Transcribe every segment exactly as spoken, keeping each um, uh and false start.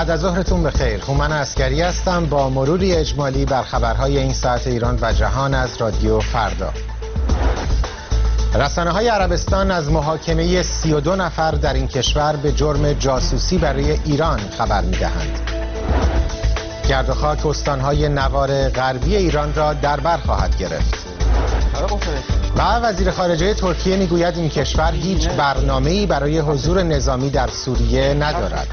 بعد از ظهرتون بخیر. هومن عسکری هستم با مروری اجمالی بر خبرهای این ساعت ایران و جهان از رادیو فردا. رسانه‌های عربستان از محاکمه سی و دو نفر در این کشور به جرم جاسوسی برای ایران خبر می‌دهند. گرد و خاک استان‌های نوار غربی ایران را در بر خواهد گرفت. و وزیر خارجه ترکیه میگوید این کشور هیچ برنامه‌ای برای حضور نظامی در سوریه ندارد.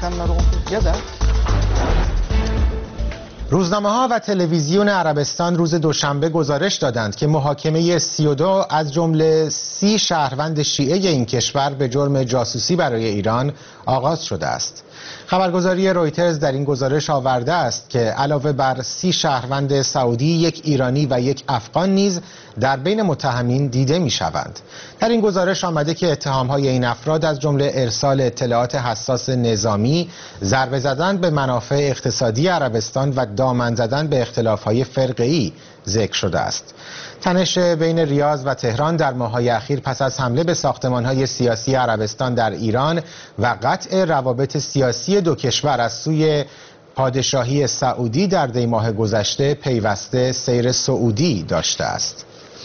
روزنامه‌ها و تلویزیون عربستان روز دوشنبه گزارش دادند که محاکمه سی و دو از جمله سی شهروند شیعه این کشور به جرم جاسوسی برای ایران آغاز شده است. خبرگزاری رویترز در این گزارش آورده است که علاوه بر سی شهروند سعودی، یک ایرانی و یک افغان نیز در بین متهمین دیده می‌شوند. در این گزارش آمده که اتهام‌های این افراد از جمله ارسال اطلاعات حساس نظامی، ضربه زدن به منافع اقتصادی عربستان و دامن زدن به اختلاف‌های فرقه‌ای ذکر شده است. تنش بین ریاض و تهران در ماه‌های اخیر پس از حمله به ساختمان‌های سیاسی عربستان در ایران و قطع روابط سیاسی دو کشور از سوی پادشاهی سعودی در دی ماه گذشته پیوسته سیر سعودی داشته است.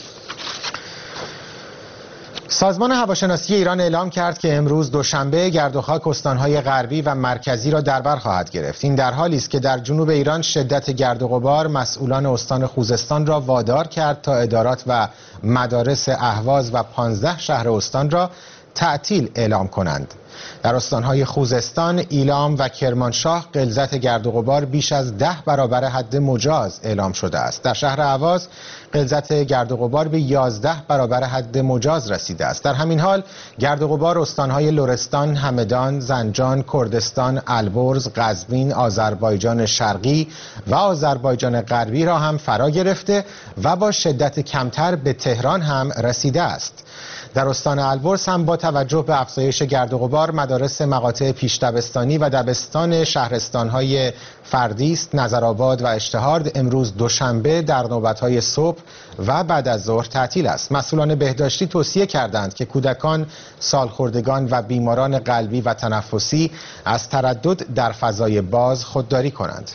سازمان هواشناسی ایران اعلام کرد که امروز دوشنبه گرد و خاک استان‌های غربی و مرکزی را در بر خواهد گرفت. این در حالی است که در جنوب ایران شدت گرد و غبار مسئولان استان خوزستان را وادار کرد تا ادارات و مدارس اهواز و پانزده شهر استان را تعطیل اعلام کنند. در استان‌های خوزستان، ایلام و کرمانشاه غلظت گرد و غبار بیش از ده برابر حد مجاز اعلام شده است. در شهر اهواز غلظت گرد و غبار به یازده برابر حد مجاز رسیده است. در همین حال گرد و غبار استان‌های لرستان، همدان، زنجان، کردستان، البرز، قزوین، آذربایجان شرقی و آذربایجان غربی را هم فرا گرفته و با شدت کمتر به تهران هم رسیده است. در استان البرز هم با توجه به افزایش گرد و غبار مدارس مقاطع پیش دبستانی و دبستان شهرستان‌های فردیست، نظرآباد و اشتهارد امروز دوشنبه در نوبت‌های صبح و بعد از ظهر تعطیل است. مسئولان بهداشتی توصیه کردند که کودکان، سالخوردگان و بیماران قلبی و تنفسی از تردد در فضای باز خودداری کنند.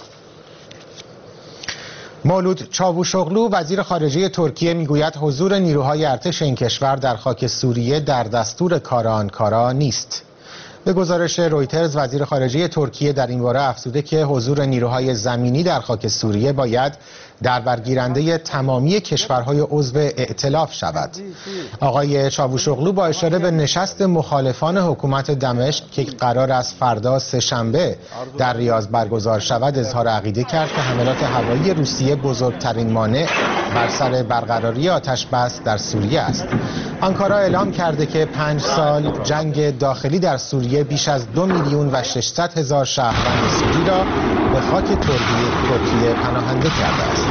مولود چاوشوغلو وزیر خارجه ترکیه میگوید حضور نیروهای ارتش این کشور در خاک سوریه در دستور کار آنکارا نیست. به گزارش رویترز وزیر خارجه ترکیه در این باره افزوده که حضور نیروهای زمینی در خاک سوریه باید در برگیرنده تمامی کشورهای عضو ائتلاف شود. آقای چاوشوغلو با اشاره به نشست مخالفان حکومت دمشق که قرار است فردا سه‌شنبه در ریاض برگزار شود اظهار عقیده کرد که حملات هوایی روسیه بزرگترین مانع بر سر برقراری آتش بس در سوریه است. آنکارا اعلام کرده که پنج سال جنگ داخلی در سوریه بیش از دو میلیون و ششصد هزار شهروند سوری را به خاک ترکیه پناهنده کرده است.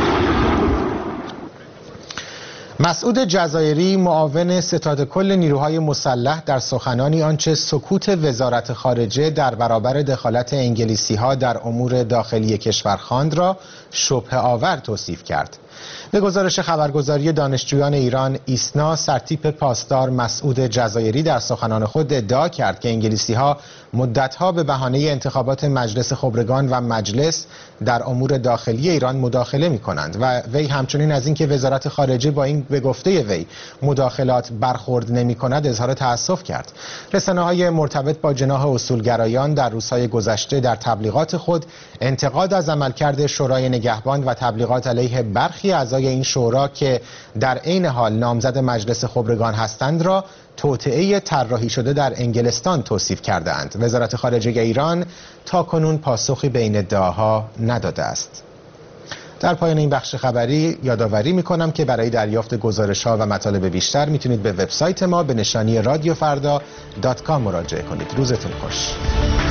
مسعود جزایری معاون ستاد کل نیروهای مسلح در سخنانی آنچه سکوت وزارت خارجه در برابر دخالت انگلیسی ها در امور داخلی کشور خواند را شبهه آور توصیف کرد. به گزارش خبرگزاری دانشجویان ایران ایسنا، سرتیپ پاسدار مسعود جزایری در سخنان خود ادعا کرد که انگلیسی ها مدتها به بهانه انتخابات مجلس خبرگان و مجلس در امور داخلی ایران مداخله می کنند و وی همچنین از اینکه وزارت خارجه با این به گفته وی مداخلات برخورد نمی کند اظهار تأسف کرد. رسانه‌های مرتبط با جناح اصولگرایان در روزهای گذشته در تبلیغات خود انتقاد از عملکرد شورای نگهبان و تبلیغات علیه برخی اعضای این شورا که در عین حال نامزد مجلس خبرگان هستند را توطئه طراحی شده در انگلستان توصیف کردند. وزارت خارجه ایران تاکنون پاسخی به این ادعاها نداده است. در پایان این بخش خبری یادآوری می‌کنم که برای دریافت گزارش‌ها و مطالب بیشتر میتونید به وبسایت ما به نشانی رادیو فردا دات کام مراجعه کنید. روزتون خوش.